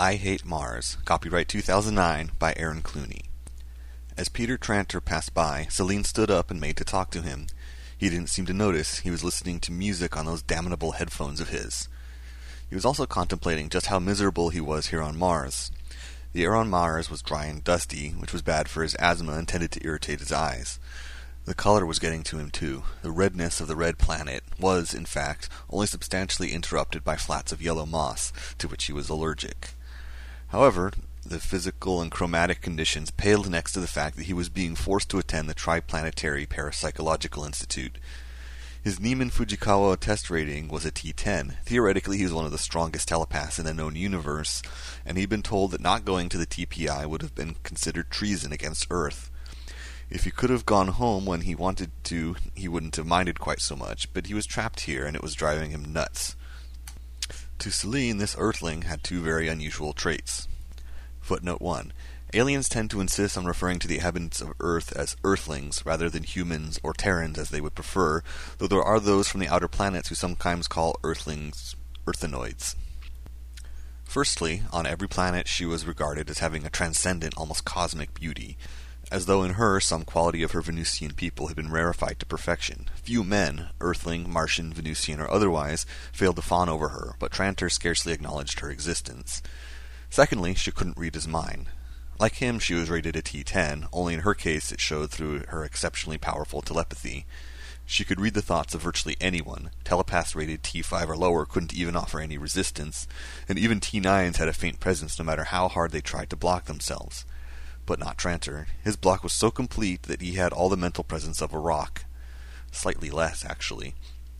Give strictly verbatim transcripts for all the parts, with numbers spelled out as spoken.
I Hate Mars, copyright two thousand nine, by Aaron Clooney. As Peter Tranter passed by, Celine stood up and made to talk to him. He didn't seem to notice he was listening to music on those damnable headphones of his. He was also contemplating just how miserable he was here on Mars. The air on Mars was dry and dusty, which was bad for his asthma and tended to irritate his eyes. The color was getting to him too. The redness of the red planet was, in fact, only substantially interrupted by flats of yellow moss, to which he was allergic. However, the physical and chromatic conditions paled next to the fact that he was being forced to attend the Triplanetary Parapsychological Institute. His Neiman Fujikawa test rating was a T ten. Theoretically, he was one of the strongest telepaths in the known universe, and he'd been told that not going to the T P I would have been considered treason against Earth. If he could have gone home when he wanted to, he wouldn't have minded quite so much, but he was trapped here, and it was driving him nuts. To Celine, this Earthling had two very unusual traits. Footnote one. Aliens tend to insist on referring to the inhabitants of Earth as Earthlings, rather than humans or Terrans as they would prefer, though there are those from the outer planets who sometimes call Earthlings Earthenoids. Firstly, on every planet she was regarded as having a transcendent, almost cosmic beauty, as though in her some quality of her Venusian people had been rarefied to perfection. Few men, Earthling, Martian, Venusian, or otherwise, failed to fawn over her, but Tranter scarcely acknowledged her existence. Secondly, she couldn't read his mind. Like him, she was rated a T ten, only in her case it showed through her exceptionally powerful telepathy. She could read the thoughts of virtually anyone. Telepaths rated T five or lower couldn't even offer any resistance, and even T nines had a faint presence no matter how hard they tried to block themselves. But not Tranter. His block was so complete that he had all the mental presence of a rock. Slightly less, actually.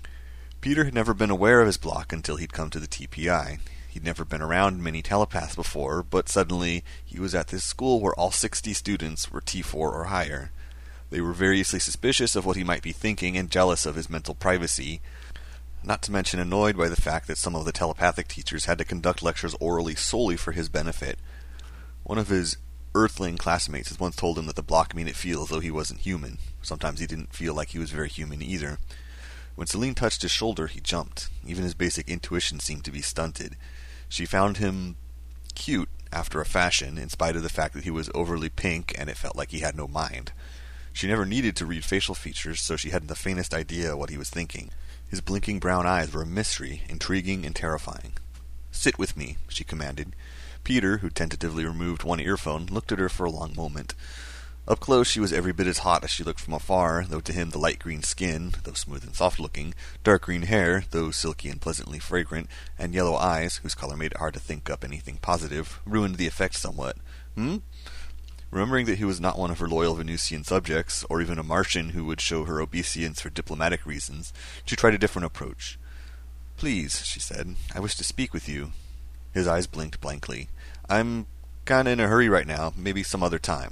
Peter had never been aware of his block until he'd come to the T P I. He'd never been around many telepaths before, but suddenly he was at this school where all sixty students were T four or higher. They were variously suspicious of what he might be thinking and jealous of his mental privacy, not to mention annoyed by the fact that some of the telepathic teachers had to conduct lectures orally solely for his benefit. One of his Earthling classmates had once told him that the block made it feel as though he wasn't human. Sometimes he didn't feel like he was very human either. When Celine touched his shoulder, he jumped. Even his basic intuition seemed to be stunted. She found him cute, after a fashion, in spite of the fact that he was overly pink and it felt like he had no mind. She never needed to read facial features, so she hadn't the faintest idea what he was thinking. His blinking brown eyes were a mystery, intriguing and terrifying. "Sit with me," she commanded. Peter, who tentatively removed one earphone, looked at her for a long moment. Up close she was every bit as hot as she looked from afar, though to him the light green skin, though smooth and soft-looking, dark green hair, though silky and pleasantly fragrant, and yellow eyes, whose color made it hard to think up anything positive, ruined the effect somewhat. Hmm? Remembering that he was not one of her loyal Venusian subjects, or even a Martian who would show her obeisance for diplomatic reasons, she tried a different approach. "Please," she said, "I wish to speak with you." His eyes blinked blankly. "I'm kinda in a hurry right now. Maybe some other time."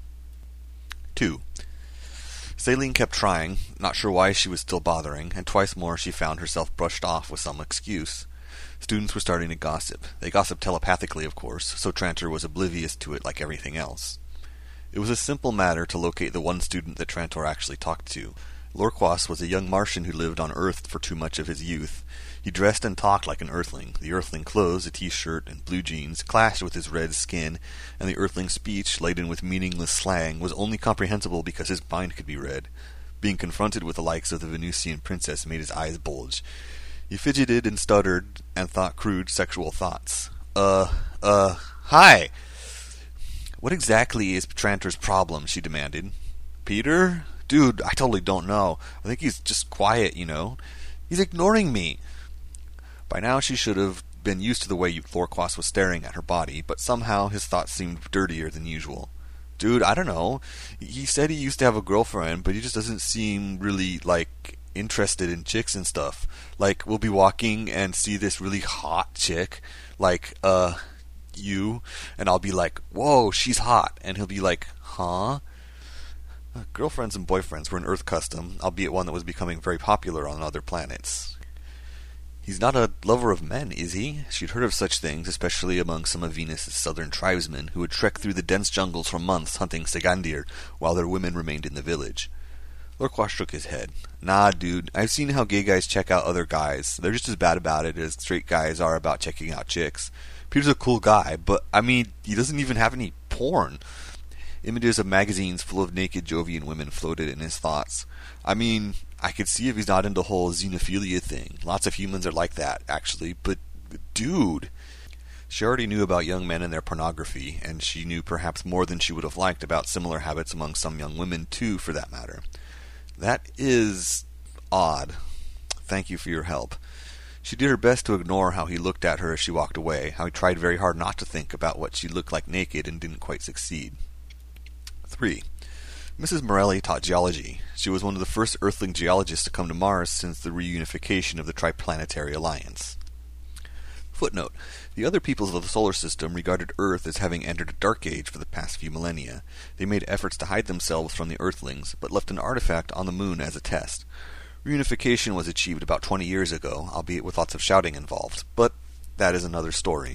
Two. Celine kept trying, not sure why she was still bothering, and twice more she found herself brushed off with some excuse. Students were starting to gossip. They gossiped telepathically, of course, so Tranter was oblivious to it like everything else. It was a simple matter to locate the one student that Tranter actually talked to. Lorquas was a young Martian who lived on Earth for too much of his youth. He dressed and talked like an Earthling. The Earthling clothes, a t-shirt and blue jeans, clashed with his red skin, and the Earthling speech, laden with meaningless slang, was only comprehensible because his mind could be read. Being confronted with the likes of the Venusian princess made his eyes bulge. He fidgeted and stuttered and thought crude sexual thoughts. Uh, uh, hi! "What exactly is Tranter's problem?" she demanded. "Peter? Dude, I totally don't know. I think he's just quiet, you know. He's ignoring me." By now she should have been used to the way Lorquas was staring at her body, but somehow his thoughts seemed dirtier than usual. "Dude, I don't know. He said he used to have a girlfriend, but he just doesn't seem really, like, interested in chicks and stuff. Like, we'll be walking and see this really hot chick, like, uh, you, and I'll be like, whoa, she's hot, and he'll be like, huh?" Uh, girlfriends and boyfriends were an Earth custom, albeit one that was becoming very popular on other planets. "He's not a lover of men, is he?" She'd heard of such things, especially among some of Venus's southern tribesmen, who would trek through the dense jungles for months hunting Segandir, while their women remained in the village. Lorquas shook his head. "Nah, dude, I've seen how gay guys check out other guys. They're just as bad about it as straight guys are about checking out chicks. Peter's a cool guy, but, I mean, he doesn't even have any porn. Images of magazines full of naked Jovian women floated in his thoughts. I mean, I could see if he's not into the whole xenophilia thing. Lots of humans are like that, actually, but, dude... She already knew about young men and their pornography, and she knew perhaps more than she would have liked about similar habits among some young women, too, for that matter. That is... odd. Thank you for your help. She did her best to ignore how he looked at her as she walked away, how he tried very hard not to think about what she looked like naked and didn't quite succeed. three. Missus Morelli taught geology. She was one of the first Earthling geologists to come to Mars since the reunification of the Triplanetary Alliance. Footnote. The other peoples of the solar system regarded Earth as having entered a dark age for the past few millennia. They made efforts to hide themselves from the Earthlings, but left an artifact on the moon as a test. Reunification was achieved about twenty years ago, albeit with lots of shouting involved, but that is another story.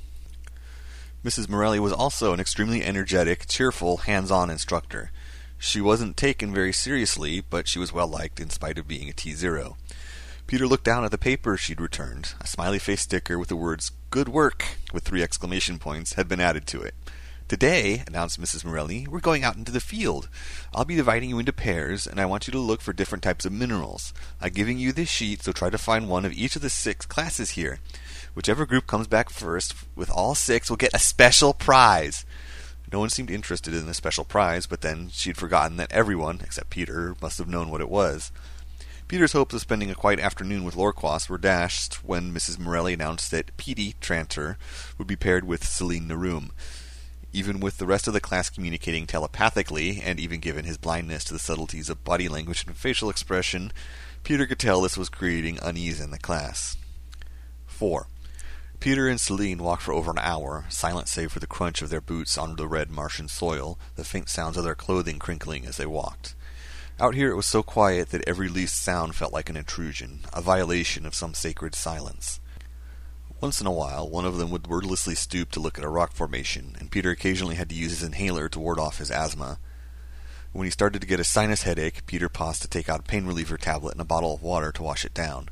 Missus Morelli was also an extremely energetic, cheerful, hands-on instructor. She wasn't taken very seriously, but she was well-liked in spite of being a T zero. Peter looked down at the paper she'd returned. A smiley-face sticker with the words, "Good work," with three exclamation points, had been added to it. "Today," announced Missus Morelli, "we're going out into the field. I'll be dividing you into pairs, and I want you to look for different types of minerals. I'm giving you this sheet, so try to find one of each of the six classes here. Whichever group comes back first with all six will get a special prize." No one seemed interested in the special prize, but then she'd forgotten that everyone, except Peter, must have known what it was. Peter's hopes of spending a quiet afternoon with Lorquas were dashed when Missus Morelli announced that Petey Tranter would be paired with Celine Naroom. Even with the rest of the class communicating telepathically, and even given his blindness to the subtleties of body language and facial expression, Peter could tell this was creating unease in the class. four. Peter and Celine walked for over an hour, silent save for the crunch of their boots on the red Martian soil, the faint sounds of their clothing crinkling as they walked. Out here it was so quiet that every least sound felt like an intrusion, a violation of some sacred silence. Once in a while, one of them would wordlessly stoop to look at a rock formation, and Peter occasionally had to use his inhaler to ward off his asthma. When he started to get a sinus headache, Peter paused to take out a pain reliever tablet and a bottle of water to wash it down.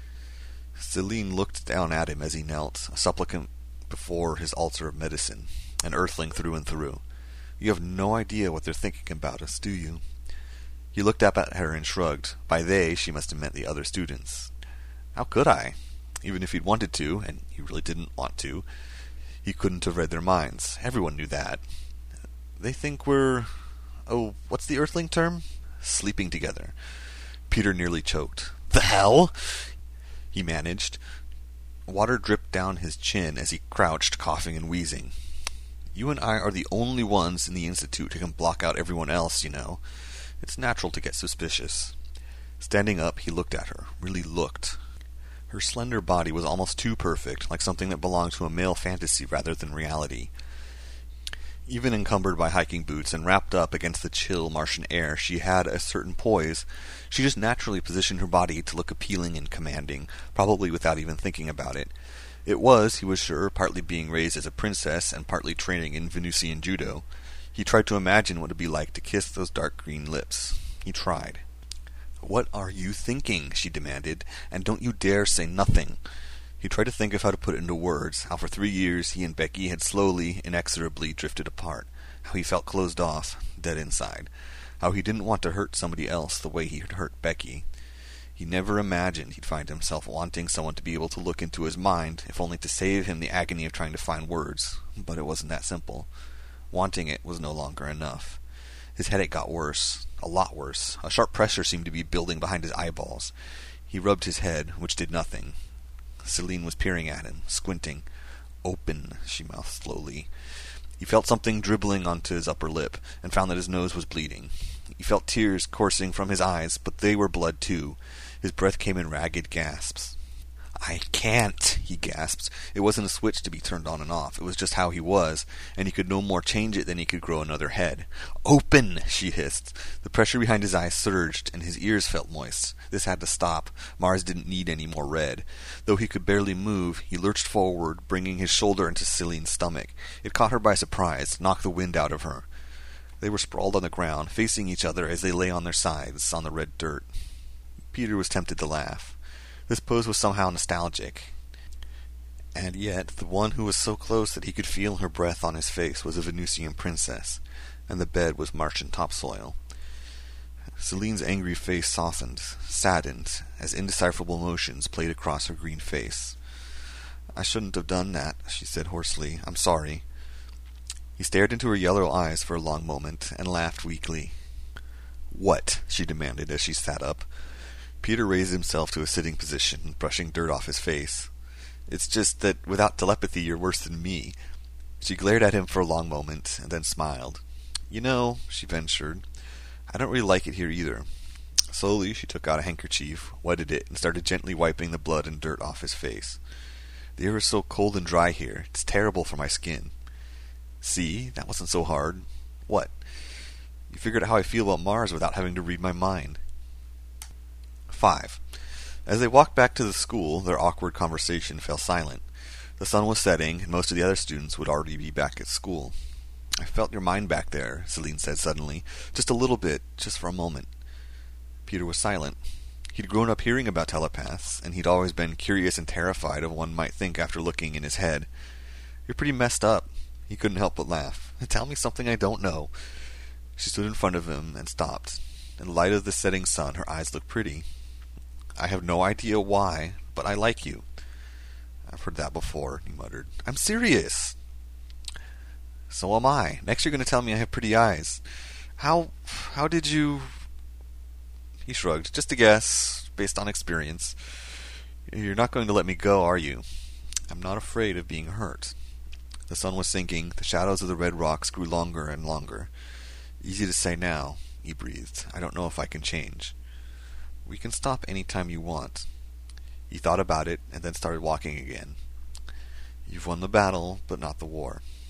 Celine looked down at him as he knelt, a supplicant before his altar of medicine, an earthling through and through. "You have no idea what they're thinking about us, do you?" He looked up at her and shrugged. By they, she must have meant the other students. How could I? Even if he'd wanted to, and he really didn't want to, he couldn't have read their minds. Everyone knew that. They think we're... oh, what's the earthling term? Sleeping together. Peter nearly choked. "The hell?" he managed. Water dripped down his chin as he crouched, coughing and wheezing. "You and I are the only ones in the Institute who can block out everyone else, you know. It's natural to get suspicious." Standing up, he looked at her, really looked. Her slender body was almost too perfect, like something that belonged to a male fantasy rather than reality. Even encumbered by hiking boots and wrapped up against the chill Martian air, she had a certain poise. She just naturally positioned her body to look appealing and commanding, probably without even thinking about it. It was, he was sure, partly being raised as a princess and partly training in Venusian judo. He tried to imagine what it would be like to kiss those dark green lips. He tried. "What are you thinking?" she demanded, "and don't you dare say nothing." He tried to think of how to put it into words, how for three years he and Becky had slowly, inexorably drifted apart, how he felt closed off, dead inside, how he didn't want to hurt somebody else the way he had hurt Becky. He never imagined he'd find himself wanting someone to be able to look into his mind, if only to save him the agony of trying to find words, but it wasn't that simple. Wanting it was no longer enough. His headache got worse, a lot worse. A sharp pressure seemed to be building behind his eyeballs. He rubbed his head, which did nothing. Celine was peering at him, squinting. "Open," she mouthed slowly. He felt something dribbling onto his upper lip, and found that his nose was bleeding. He felt tears coursing from his eyes, but they were blood too. His breath came in ragged gasps. "I can't," he gasped. It wasn't a switch to be turned on and off. It was just how he was, and he could no more change it than he could grow another head. "Open!" she hissed. The pressure behind his eyes surged, and his ears felt moist. This had to stop. Mars didn't need any more red. Though he could barely move, he lurched forward, bringing his shoulder into Celine's stomach. It caught her by surprise, knocked the wind out of her. They were sprawled on the ground, facing each other as they lay on their sides on the red dirt. Peter was tempted to laugh. This pose was somehow nostalgic. And yet, the one who was so close that he could feel her breath on his face was a Venusian princess, and the bed was Martian topsoil. Celine's angry face softened, saddened, as indecipherable emotions played across her green face. "I shouldn't have done that," she said hoarsely. "I'm sorry." He stared into her yellow eyes for a long moment, and laughed weakly. "What?" she demanded as she sat up. Peter raised himself to a sitting position, brushing dirt off his face. "It's just that without telepathy you're worse than me." She glared at him for a long moment, and then smiled. "You know," she ventured, "I don't really like it here either." Slowly she took out a handkerchief, wetted it, and started gently wiping the blood and dirt off his face. "The air is so cold and dry here. It's terrible for my skin." "See? That wasn't so hard." "What?" "You figured out how I feel about Mars without having to read my mind." Five. As they walked back to the school, their awkward conversation fell silent. The sun was setting, and most of the other students would already be back at school. "I felt your mind back there," Celine said suddenly. "Just a little bit, just for a moment." Peter was silent. He'd grown up hearing about telepaths, and he'd always been curious and terrified of what one might think after looking in his head. "You're pretty messed up." He couldn't help but laugh. "Tell me something I don't know." She stood in front of him and stopped. In the light of the setting sun, her eyes looked pretty. "I have no idea why, but I like you." "I've heard that before," he muttered. "I'm serious." "So am I. Next you're going to tell me I have pretty eyes. How... how did you..." He shrugged. "Just a guess, based on experience." "You're not going to let me go, are you?" "I'm not afraid of being hurt." The sun was sinking. The shadows of the red rocks grew longer and longer. "Easy to say now," he breathed. "I don't know if I can change." "We can stop any time you want." He thought about it, and then started walking again. "You've won the battle, but not the war."